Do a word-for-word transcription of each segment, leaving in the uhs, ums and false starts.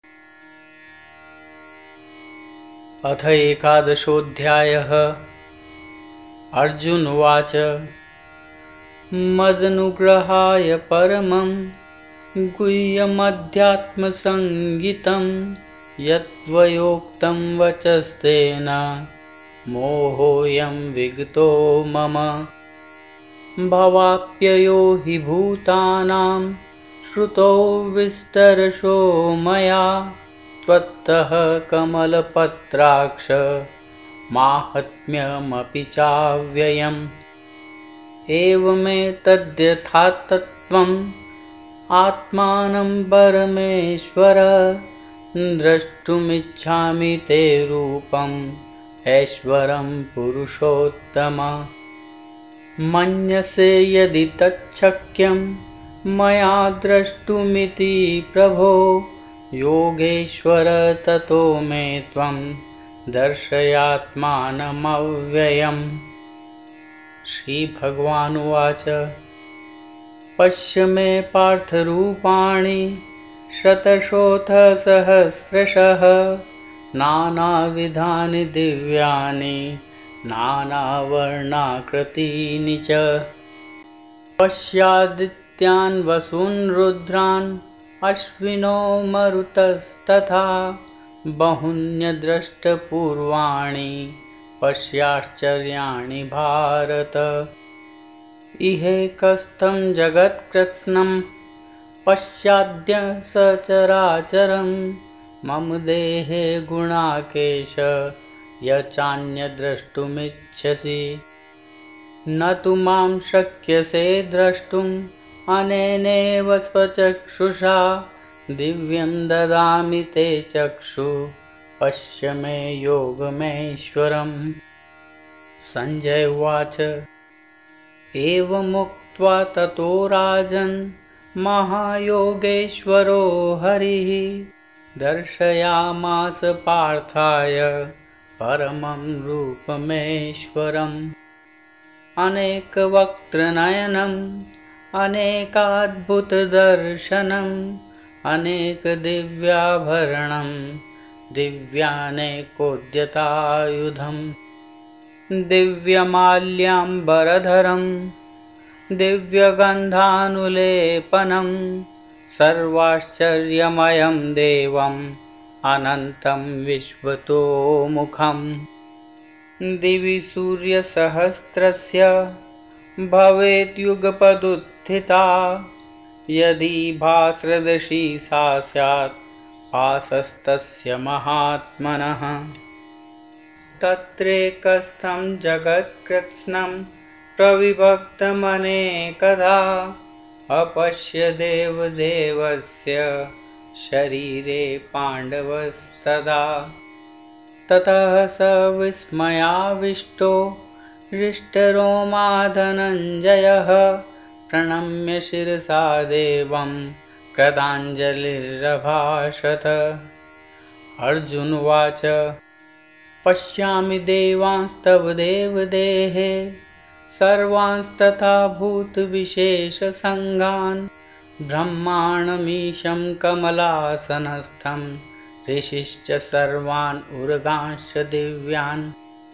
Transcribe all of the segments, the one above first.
अथ एकादशोऽध्यायः। अर्जुन उवाच मदनुग्रहाय परमं गुह्यमध्यात्मसंज्ञितं यत्त्वयोक्तं वचस्तेन मोहोऽयं विगतो मम। भवाप्ययो हि भूतानां श्रुतो विस्तरशो मया त्वत्तः कमलपत्राक्ष माहात्म्यमपि चाव्ययम्। एवमेतद्यथा तत्त्वम् आत्मानं परमेश्वर द्रष्टुमिच्छामि ते रूपम् ऐश्वरं पुरुषोत्तम। मन्यसे यदि तच्छक्यं मया द्रष्टुमिति प्रभो योगेश्वर ततो मे त्वं दर्शयात्मानमव्ययम्। श्रीभगवानुवाच पश्य मे पार्थरूपाणि शतशोऽथ सहस्रशः नानाविधानि दिव्यानि नानावर्णाकृतीनि च। पश्यादित्यान् वसून् रुद्रान् अश्विनो मरुतस्तथा बहून्यदृष्टपूर्वाणि पश्याश्चर्याणि भारत। इहैकस्थं जगत्कृत्स्नं पश्याद्य सचराचरं मम देहे गुणाकेश यच्चान्यद्द्रष्टुमिच्छसि। न तु मां शक्यसे द्रष्टुम् अनेनैव स्वचक्षुषा दिव्यं ददामि ते चक्षुः पश्य मे योगमैश्वरम्। सञ्जय उवाच एवमुक्त्वा ततो राजन् महायोगेश्वरो हरिः दर्शयामास पार्थाय परमं रूपमेश्वरम्। अनेकवक्त्रनयनम् अनेकाद्भुतदर्शनम् अनेकदिव्याभरणं दिव्यानेकोद्यतायुधम् दिव्यमाल्याम्बरधरं दिव्यगन्धानुलेपनं सर्वाश्चर्यमयं देवम् अनन्तं विश्वतोमुखम्। दिवि सूर्यसहस्रस्य भवेद्युगपदुत्थिता यदि भास्रदृशी सा स्यात् भासस्तस्य महात्मनः। तत्रैकस्थं जगत्कृत्स्नं प्रविभक्तमनेकधा अपश्य देवदेवस्य शरीरे पाण्डवस्तदा। ततः स विस्मयाविष्टो हृष्टरोमा धनञ्जयः प्रणम्य शिरसा देवं कृताञ्जलिरभाषत। अर्जुन उवाच पश्यामि देवांस्तव देवदेहे सर्वांस्तथा भूतविशेषसङ्गान् ब्रह्माणमीशं कमलासनस्थं ऋषिश्च सर्वान् उर्गांश्च दिव्यान्।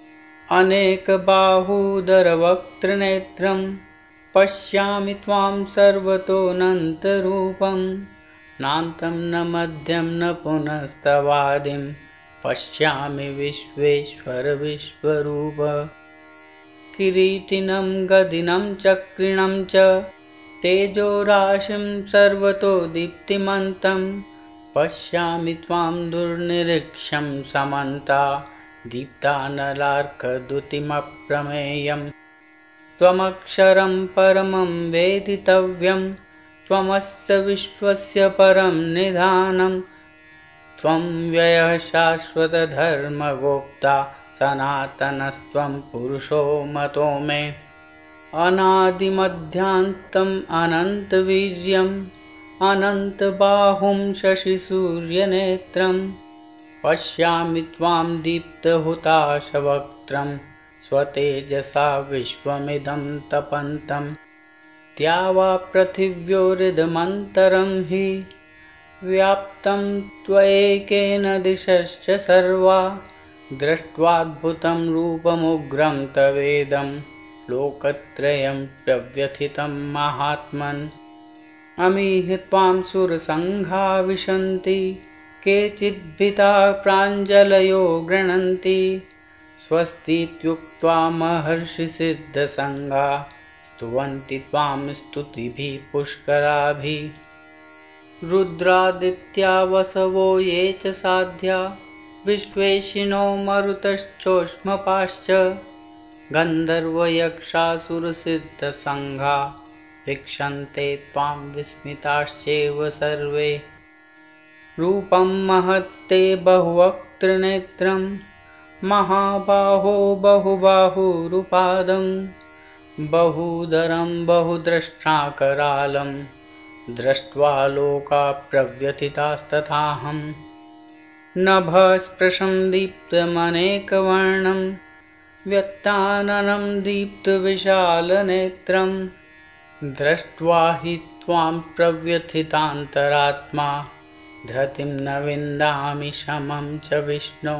अनेकबाहूदरवक्त्रनेत्रं पश्यामि त्वां सर्वतोऽनन्तरूपं नान्तं न मध्यं न पुनस्तवादिं पश्यामि विश्वेश्वर विश्वरूप। किरीटिनं गदिनं चक्रिणं च तेजोराशिं सर्वतो दीप्तिमन्तं पश्यामि त्वां दुर्निरीक्ष्यं समन्ता दीप्तानलार्कद्युतिमप्रमेयम्। त्वमक्षरं परमं वेदितव्यं त्वमस्य विश्वस्य परं निधानं त्वं व्ययः शाश्वतधर्मगोप्ता सनातनस्त्वं पुरुषो मतो मे। अनादिमध्यान्तम् अनन्तवीर्यम् अनन्तबाहुं शशिसूर्यनेत्रं पश्यामि त्वां दीप्तहुताशवक्त्रं स्वतेजसा विश्वमिदं तपन्तम्। द्यावा पृथिव्योरिदमन्तरं हि व्याप्तं त्वयैकेन दिशश्च सर्वा दृष्ट्वाद्भुतं रूपमुग्रं तवेदं लोकत्रयं प्रव्यथितं महात्मन् अमीहि त्वां सुरसङ्घा विशन्ति केचिद्भीता प्राञ्जलयो गृह्णन्ति स्वस्तीत्युक्त्वा महर्षिसिद्धसङ्घा स्तुवन्ति त्वां स्तुतिभिः पुष्कराभिः रुद्रादित्या वसवो ये च साध्या विश्वेशिनो मरुतश्चोष्मपाश्च गन्धर्वयक्षासुरसिद्धसङ्घा वीक्षन्ते त्वां विस्मिताश्चैव सर्वे रूपं महत्ते बहुवक्त्रनेत्रं महाबाहो बहुबाहुरुपादं बहुदरं बहुद्रष्टाकरालं दृष्ट्वा लोका प्रव्यथितास्तथाहं नभःस्पृशं दीप्तमनेकवर्णं व्यक्ताननं दीप्तविशालनेत्रं दृष्ट्वा हि त्वां प्रव्यथितान्तरात्मा धृतिं न विन्दामि शमं च विष्णो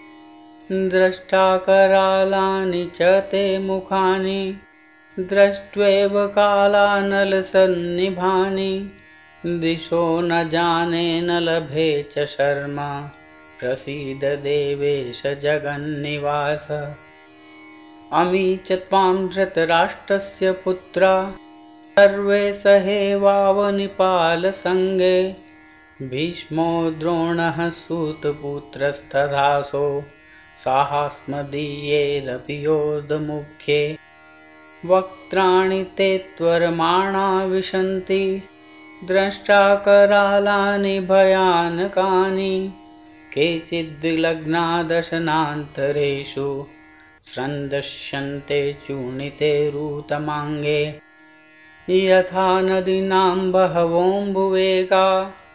द्रष्टाकरालानि च ते मुखानि दृष्ट्वैव कालानलसन्निभानि दिशो न जाने न लभे च शर्मा प्रसीद देवेश जगन्निवास अमी च त्वां धृतराष्ट्रस्य पुत्रा सर्वे सहेवावनिपालसङ्गे भीष्मो द्रोणः सूतपुत्रस्तथासो साहास्मदीयैरपि योधमुख्ये वक्त्राणि ते त्वरमाणा विशन्ति द्रष्टाकरालानि भयानकानि केचिद्विलग्ना दशनान्तरेषु स्रन्दश्यन्ते चूर्णिते रूतमाङ्गे यथा नदीनां बहवोऽम्बुवेगा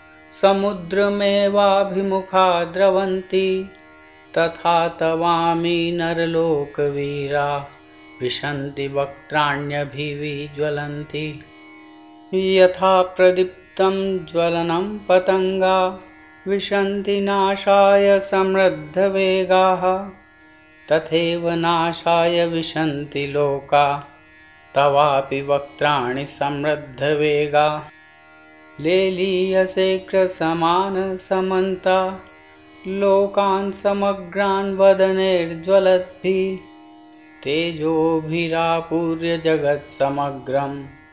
समुद्रमेवाभिमुखा द्रवन्ति तथा तवामि नरलोकवीरा विशन्ति वक्त्राण्यभिविज्वलन्ति यथा प्रदीप्तं ज्वलनं पतङ्गा विशन्ति नाशाय समृद्धवेगाः तथैव नाशाय विशन्ति लोका तवापि वक्त्राणि समृद्धवेगा लेलीयसे कृसमानसमन्ता लोकान् समग्रान् वदनैर्ज्वलद्भिः तेजोभिरापूर्य जगत्समग्रं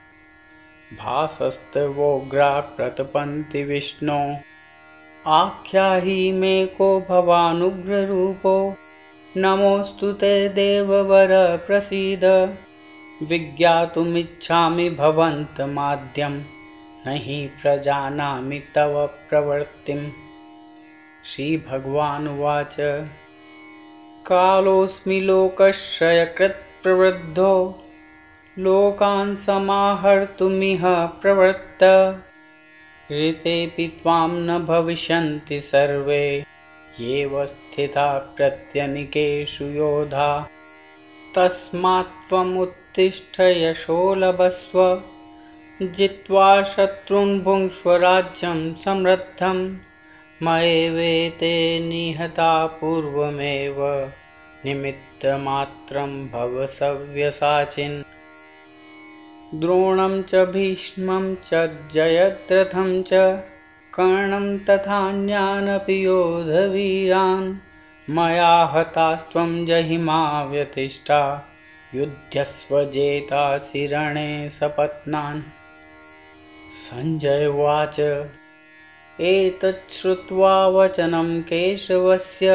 भासस्तवोग्रा प्रतपन्ति विष्णो आख्याहि मे को भवानुग्ररूपो नमोऽस्तु ते देववर प्रसीद विज्ञातुमिच्छामि भवन्तमाद्यं न हि प्रजानामि तव प्रवृत्तिम् श्रीभगवानुवाच कालोऽस्मि लोकक्षयकृत् प्रवृद्धो लोकान् समाहर्तुमिह प्रवृत्त ऋतेऽपि त्वां न भविष्यन्ति सर्वे येव स्थिता प्रत्यनीकेषु योधा तस्मात् त्वमुत्तिष्ठ यशो लभस्व जित्वा शत्रून् भुङ्क्ष्व राज्यं समृद्धं मयैवेते निहता पूर्वमेव निमित्तमात्रं भव सव्यसाचिन् द्रोणं च भीष्मं च जयद्रथं च कर्णं तथान्यानपि योधवीरान् मया हतास्त्वं जहिमा व्यतिष्ठा युध्यस्व जेतासि रणे सपत्नान् सञ्जय उवाच एतत् श्रुत्वा वचनं केशवस्य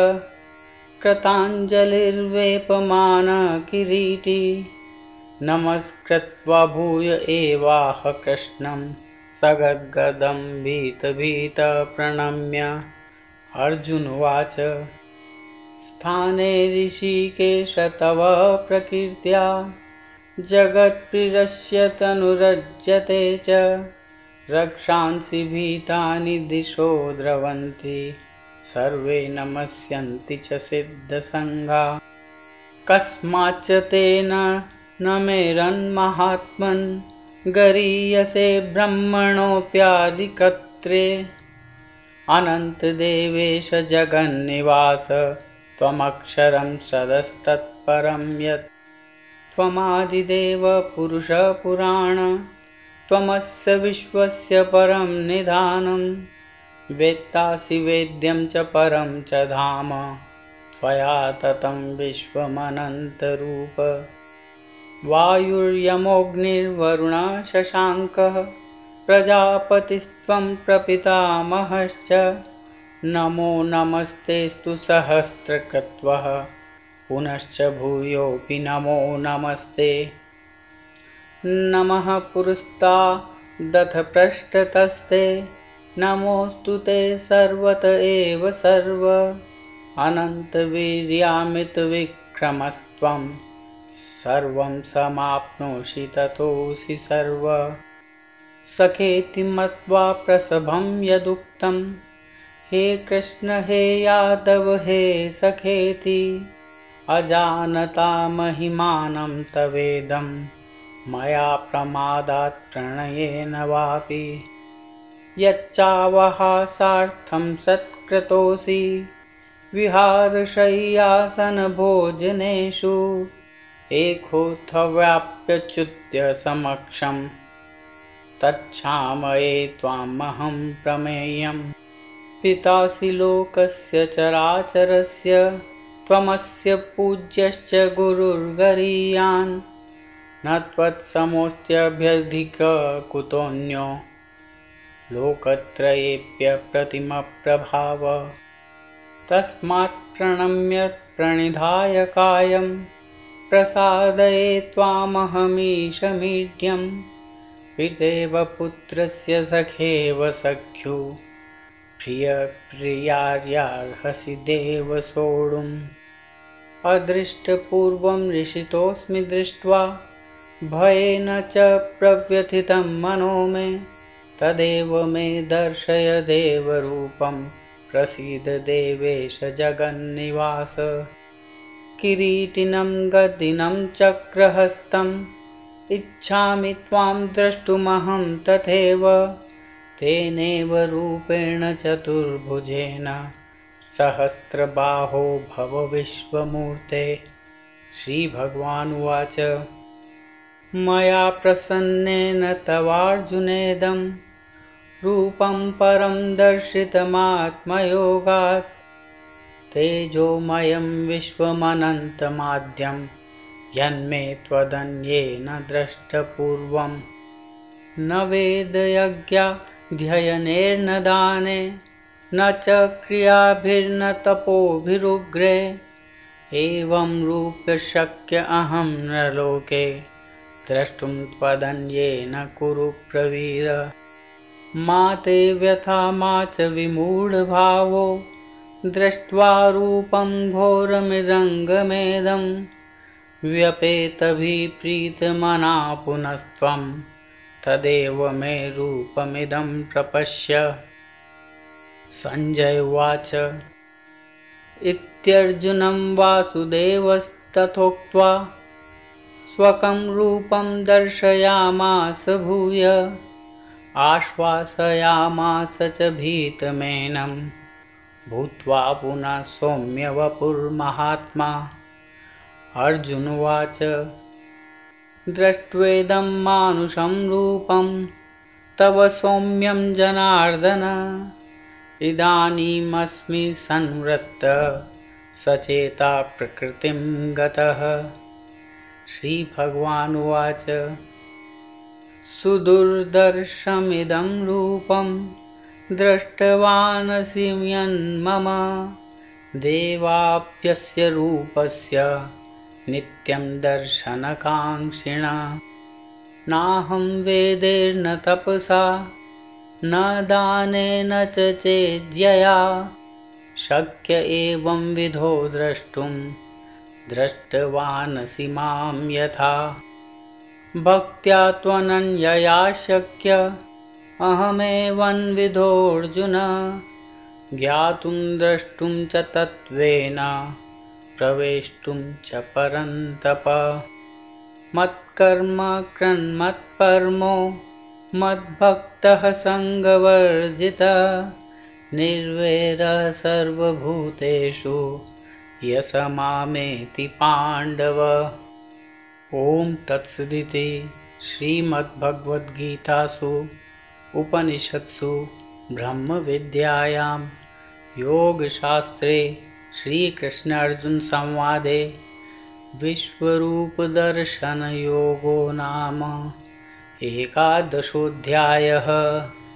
कृताञ्जलिर्वेपमानः किरीटी नमस्कृत्वा भूय एवाह कृष्णं सगद्गदं भीतभीतः प्रणम्य अर्जुन उवाच स्थाने ऋषिकेश तव प्रकीर्त्या जगत्प्रियस्य तनुरज्यते च रक्षांसि भीतानि दिशो द्रवन्ति सर्वे नमस्यन्ति च सिद्धसङ्घा कस्माच्च तेन न मेरन्महात्मन् गरीयसे ब्रह्मणोऽप्यादिकर्त्रे अनन्तदेवेश जगन्निवास त्वमक्षरं सदस्तत्परं यत् त्वमादिदेव पुरुषः पुराण त्वमस्य विश्वस्य परं निधानं वेत्तासि वेद्यं च परं च धाम त्वया ततं विश्वमनन्तरूप वायुर्यमोऽग्निर्वरुणः शशाङ्कः प्रजापतिस्त्वं प्रपितामहश्च नमो नमस्तेऽस्तु सहस्रकृत्वः पुनश्च भूयोऽपि नमो नमस्ते नमः पुरस्तादथ पृष्ठतस्ते नमोऽस्तु ते सर्वत एव सर्व अनन्तवीर्यामितविक्रमस्त्वं सर्वं समाप्नोषि ततोऽसि सर्व सखेति मत्वा प्रसभं यदुक्तं हे कृष्ण हे यादव हे सखेति अजानता महिमानं तवेदं मया प्रमादात् प्रणयेन वापि यच्चावहासार्थं सत्कृतोऽसि विहारशय्यासनभोजनेषु एकोऽथव्याप्यच्युत्य समक्षं तच्छामये त्वामहं प्रमेयम् पितासि लोकस्य चराचरस्य त्वमस्य पूज्यश्च गुरुर्गरीयान् न त्वत्समोऽस्त्यभ्यधिकः कुतोऽन्यो लोकत्रयेऽप्यप्रतिमप्रभाव तस्मात् प्रणम्य प्रणिधाय कायं प्रसादये त्वामहमीशमीड्यं पितेव पुत्रस्य सखेव सख्यु प्रियप्रियार्यार्हसि देव सोढुम् अदृष्टपूर्वं ऋषितोऽस्मि दृष्ट्वा भयेन च प्रव्यथितं मनो मे तदेव मे दर्शय देवरूपं प्रसीद देवेश जगन्निवास किरीटिनं गदिनं चक्रहस्तम् इच्छामि त्वां द्रष्टुमहं तथैव तेनैव रूपेण चतुर्भुजेन सहस्रबाहो भव विश्वमूर्ते श्रीभगवानुवाच मया प्रसन्नेन तवार्जुनेदं रूपं परं दर्शितमात्मयोगात् तेजोमयं विश्वमनन्तमाद्यं यन्मे त्वदन्येन द्रष्टपूर्वम् न वेदयज्ञाध्ययनेर्न दाने न च क्रियाभिर्न तपोभिरुग्रे एवं रूप्य शक्य अहं नरलोके द्रष्टुं त्वदन्येन कुरु प्रवीर मा ते व्यथा मा च विमूढभावो दृष्ट्वा रूपं घोरमिदङ्गमेदं व्यपेतभिप्रीतमना पुनस्त्वं तदेव मे रूपमिदं प्रपश्य सञ्जय उवाच इत्यर्जुनं वासुदेवस्तथोक्त्वा स्वकं रूपं दर्शयामास भूय आश्वासयामास च भीतमेनं भूत्वा पुनः सौम्य वपुर्महात्मा अर्जुन उवाच दृष्ट्वेदं मानुषं रूपं तव सौम्यं जनार्दन इदानीमस्मि संवृत्तः सचेता प्रकृतिं गतः श्रीभगवानुवाच सुदुर्दर्शमिदं रूपं दृष्टवानसि यन्मम देवाप्यस्य रूपस्य नित्यं दर्शनकाङ्क्षिणा नाहं वेदैर्न तपसा न दानेन च चेज्यया शक्य एवं विधो द्रष्टुं दृष्टवानसि मां यथा भक्त्या त्वनन्यया शक्य अहमेवंविधोऽर्जुन ज्ञातुं द्रष्टुं च तत्त्वेन प्रवेष्टुं च परन्तप मत्कर्म कृन्मत्परमो मद्भक्तः सङ्गवर्जितः निर्वैरः सर्वभूतेषु यः मामेति पाण्डव। ॐ तत्सदिति श्रीमद्भगवद्गीतासु उपनिषत्सु ब्रह्मविद्यायां योगशास्त्रे श्रीकृष्णार्जुनसंवादे विश्वरूपदर्शनयोगो नाम एकादशोऽध्यायः।